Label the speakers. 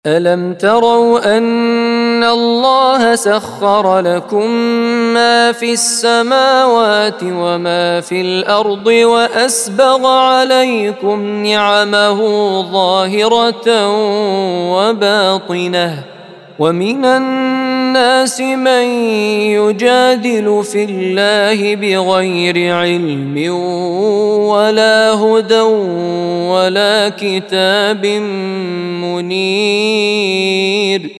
Speaker 1: ألم تروا أن الله سخر لكم ما في السماوات وما في الأرض وأسبغ عليكم نعمه ظاهرة وباطنة ومن الناس من يجادل في الله بغير علم ولا هدى ولا كتاب منير